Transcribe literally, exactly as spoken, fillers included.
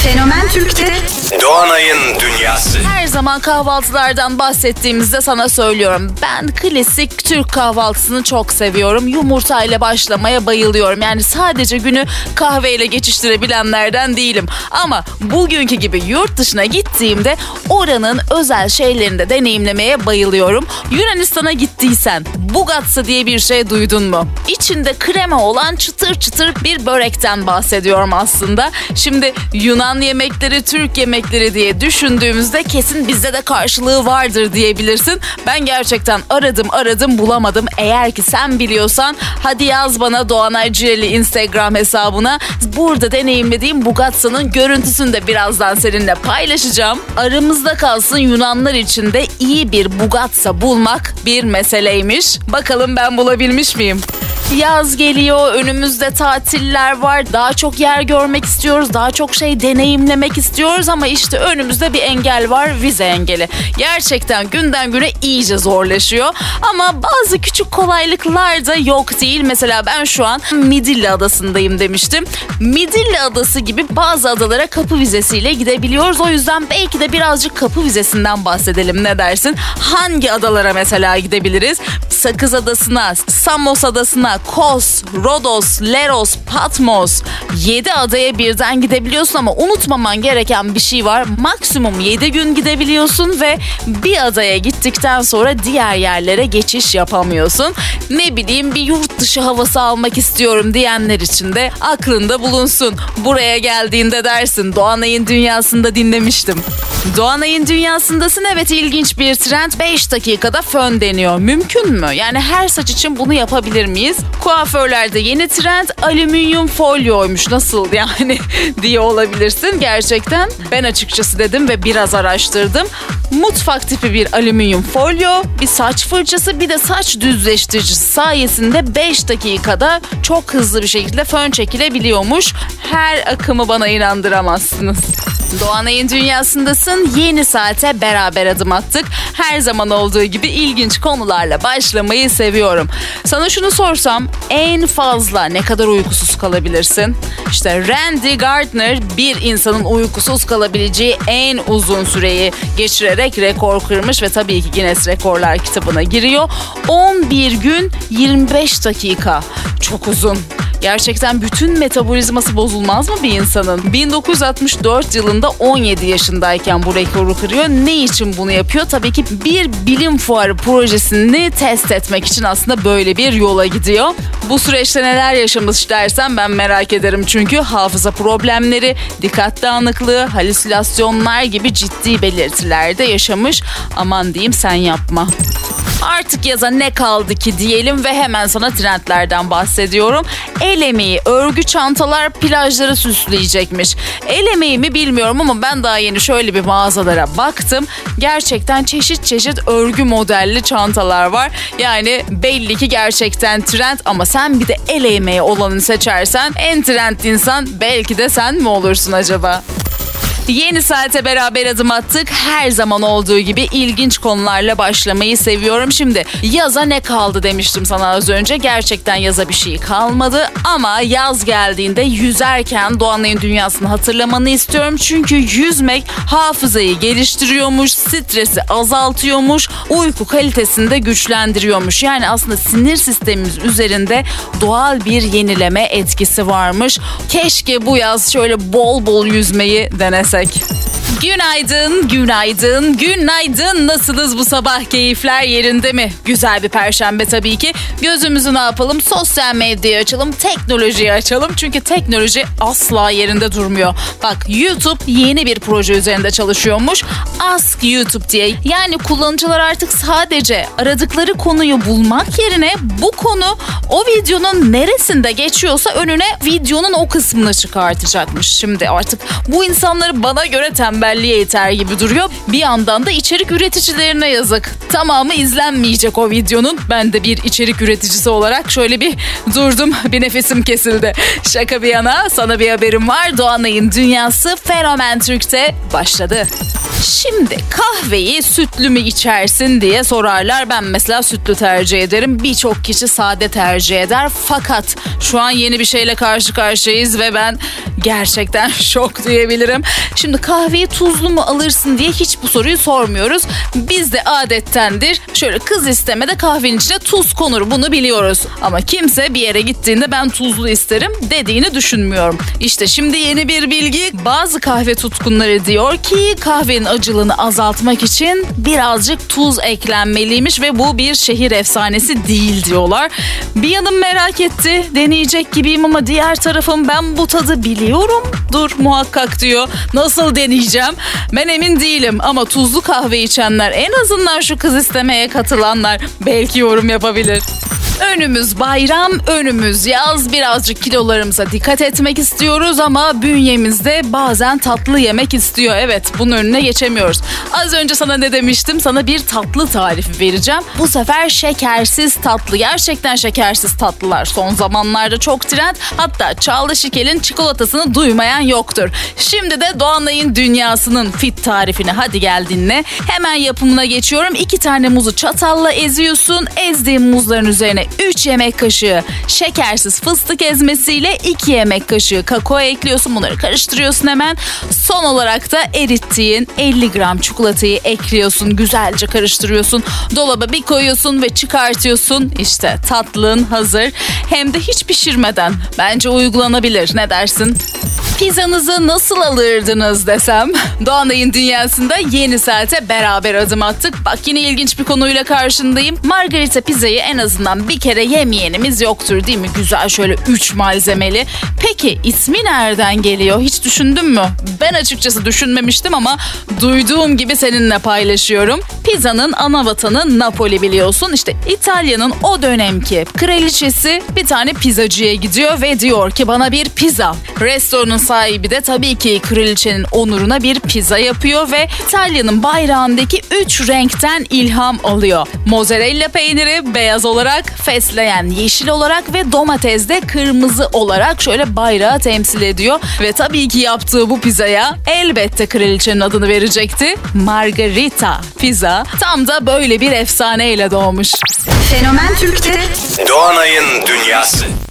Fenomen Türk'te Doğanay'ın Dünyası. Her zaman kahvaltılardan bahsettiğimizde sana söylüyorum. Ben klasik Türk kahvaltısını çok seviyorum. Yumurtayla başlamaya bayılıyorum. Yani sadece günü kahveyle geçiştirebilenlerden değilim. Ama bugünkü gibi yurt dışına gittiğimde oranın özel şeylerini de deneyimlemeye bayılıyorum. Yunanistan'a gittiysen bugatsa diye bir şey duydun mu? İçinde krema olan çıtır çıtır bir börekten bahsediyorum aslında. Şimdi Yunan yemekleri, Türk yemekleri diye düşündüğümüzde kesin bizde de karşılığı vardır diyebilirsin. Ben gerçekten aradım aradım bulamadım. Eğer ki sen biliyorsan hadi yaz bana Doğanay Cireli Instagram hesabına. Burada deneyimlediğim bugatsa'nın görüntüsünü de birazdan seninle paylaşacağım. Aramızda kalsın, Yunanlar için de iyi bir bugatsa bulmak bir meseleymiş. Bakalım ben bulabilmiş miyim? Yaz geliyor, önümüzde tatiller var, daha çok yer görmek istiyoruz, daha çok şey deneyimlemek istiyoruz ama işte önümüzde bir engel var, vize engeli. Gerçekten günden güne iyice zorlaşıyor ama bazı küçük kolaylıklar da yok değil. Mesela ben şu an Midilli Adası'ndayım demiştim. Midilli Adası gibi bazı adalara kapı vizesiyle gidebiliyoruz. O yüzden belki de birazcık kapı vizesinden bahsedelim, ne dersin? Hangi adalara mesela gidebiliriz? Sakız Adası'na, Samos Adası'na, Kos, Rodos, Leros, Patmos. yedi adaya birden gidebiliyorsun ama unutmaman gereken bir şey var. Maksimum yedi gün gidebiliyorsun ve bir adaya gittikten sonra diğer yerlere geçiş yapamıyorsun. Ne bileyim, bir yurt dışı havası almak istiyorum diyenler için de aklında bulunsun. Buraya geldiğinde dersin Doğanay'ın Dünyası'nda dinlemiştim. Doğanay'ın Dünyası'ndasın, evet, ilginç bir trend. beş dakikada fön deniyor. Mümkün mü? Yani her saç için bunu yapabilir miyiz? Kuaförlerde yeni trend alüminyum folyoymuş. Nasıl yani diye olabilirsin. Gerçekten ben açıkçası dedim ve biraz araştırdım. Mutfak tipi bir alüminyum folyo, bir saç fırçası, bir de saç düzleştiricisi sayesinde beş dakikada çok hızlı bir şekilde fön çekilebiliyormuş. Her akımı bana inandıramazsınız. Doğanay'ın Dünyası'ndasın. Yeni saate beraber adım attık. Her zaman olduğu gibi ilginç konularla başlamayı seviyorum. Sana şunu sorsam, en fazla ne kadar uykusuz kalabilirsin? İşte Randy Gardner bir insanın uykusuz kalabileceği en uzun süreyi geçirerek rekor kırmış ve tabii ki Guinness Rekorlar kitabına giriyor. on bir gün yirmi beş dakika. Çok uzun. Gerçekten bütün metabolizması bozulmaz mı bir insanın? bin dokuz yüz altmış dört yılında on yedi yaşındayken bu rekoru kırıyor. Ne için bunu yapıyor? Tabii ki bir bilim fuarı projesini test etmek için aslında böyle bir yola gidiyor. Bu süreçte neler yaşamış dersen ben merak ederim. Çünkü hafıza problemleri, dikkat dağınıklığı, halüsinasyonlar gibi ciddi belirtiler de yaşamış. Aman diyeyim sen yapma. Artık yaza ne kaldı ki diyelim ve hemen sana trendlerden bahsediyorum. El emeği örgü çantalar plajları süsleyecekmiş. El emeği mi bilmiyorum ama ben daha yeni şöyle bir mağazalara baktım. Gerçekten çeşit çeşit örgü modelli çantalar var. Yani belli ki gerçekten trend ama sen bir de el emeği olanını seçersen en trend insan belki de sen mi olursun acaba? Yeni saate beraber adım attık. Her zaman olduğu gibi ilginç konularla başlamayı seviyorum. Şimdi yaza ne kaldı demiştim sana az önce. Gerçekten yaza bir şey kalmadı ama yaz geldiğinde yüzerken Doğanay'ın Dünyası'nı hatırlamanı istiyorum. Çünkü yüzmek hafızayı geliştiriyormuş, stresi azaltıyormuş, uyku kalitesini de güçlendiriyormuş. Yani aslında sinir sistemimiz üzerinde doğal bir yenileme etkisi varmış. Keşke bu yaz şöyle bol bol yüzmeyi denesek. Günaydın, günaydın, günaydın. Nasılsınız bu sabah? Keyifler yerinde mi? Güzel bir perşembe tabii ki. Gözümüzü ne yapalım? Sosyal medyayı açalım, teknolojiyi açalım. Çünkü teknoloji asla yerinde durmuyor. Bak, YouTube yeni bir proje üzerinde çalışıyormuş. Ask YouTube diye. Yani kullanıcılar artık sadece aradıkları konuyu bulmak yerine bu konu o videonun neresinde geçiyorsa önüne videonun o kısmını çıkartacakmış. Şimdi artık bu insanları bana göre tembel tembelliğe iter gibi duruyor. Bir yandan da içerik üreticilerine yazık. Tamamı izlenmeyecek o videonun. Ben de bir içerik üreticisi olarak şöyle bir durdum. Bir nefesim kesildi. Şaka bir yana, sana bir haberim var. Doğanay'ın Dünyası Fenomen Türk'te başladı. Şimdi kahveyi sütlü mü içersin diye sorarlar. Ben mesela sütlü tercih ederim. Birçok kişi sade tercih eder. Fakat şu an yeni bir şeyle karşı karşıyayız ve ben gerçekten şok diyebilirim. Şimdi kahveyi tuzlu mu alırsın diye hiç bu soruyu sormuyoruz. Bizde adettendir. Şöyle kız istemede kahvenin içine tuz konur. Bunu biliyoruz. Ama kimse bir yere gittiğinde ben tuzlu isterim dediğini düşünmüyorum. İşte şimdi yeni bir bilgi. Bazı kahve tutkunları diyor ki kahvenin acılığını azaltmak için birazcık tuz eklenmeliymiş ve bu bir şehir efsanesi değil diyorlar. Bir yanım merak etti, deneyecek gibiyim ama diğer tarafım ben bu tadı biliyorum. Dur muhakkak diyor. Nasıl deneyeceğim? Ben emin değilim ama tuzlu kahve içenler, en azından şu kız istemeye katılanlar belki yorum yapabilir. Önümüz bayram, önümüz yaz. Birazcık kilolarımıza dikkat etmek istiyoruz ama bünyemizde bazen tatlı yemek istiyor. Evet, bunun önüne geçemiyoruz. Az önce sana ne demiştim? Sana bir tatlı tarifi vereceğim. Bu sefer şekersiz tatlı. Gerçekten şekersiz tatlılar son zamanlarda çok trend. Hatta Çağla Şikel'in çikolatasını duymayan yoktur. Şimdi de Doğanay'ın Dünyası'nın fit tarifini hadi gel dinle. Hemen yapımına geçiyorum. İki tane muzu çatalla eziyorsun. Ezdiğin muzların üzerine üç yemek kaşığı şekersiz fıstık ezmesiyle iki yemek kaşığı kakao ekliyorsun. Bunları karıştırıyorsun hemen. Son olarak da erittiğin elli gram çikolatayı ekliyorsun. Güzelce karıştırıyorsun. Dolaba bir koyuyorsun ve çıkartıyorsun. İşte tatlın hazır. Hem de hiç pişirmeden. Bence uygulanabilir. Ne dersin? Pizzanızı nasıl alırdınız desem? Doğanay'ın Dünyası'nda yeni saate beraber adım attık. Bak yine ilginç bir konuyla karşındayım. Margarita pizzayı en azından bir kere yemeyenimiz yoktur değil mi? Güzel şöyle üç malzemeli. Peki ismi nereden geliyor? Hiç düşündün mü? Ben açıkçası düşünmemiştim ama duyduğum gibi seninle paylaşıyorum. Pizzanın ana vatanı Napoli biliyorsun. İşte İtalya'nın o dönemki kraliçesi bir tane pizzacıya gidiyor ve diyor ki bana bir pizza. Restoranın sahibi de tabii ki kraliçenin onuruna bir pizza yapıyor ve İtalya'nın bayrağındaki üç renkten ilham alıyor. Mozzarella peyniri beyaz olarak, fesleğen yeşil olarak ve domates de kırmızı olarak şöyle bayrağı temsil ediyor. Ve tabii ki yaptığı bu pizzaya elbette kraliçenin adını verecekti. Margarita pizza tam da böyle bir efsaneyle doğmuş. Fenomen Türk'te Doğanay'ın Dünyası.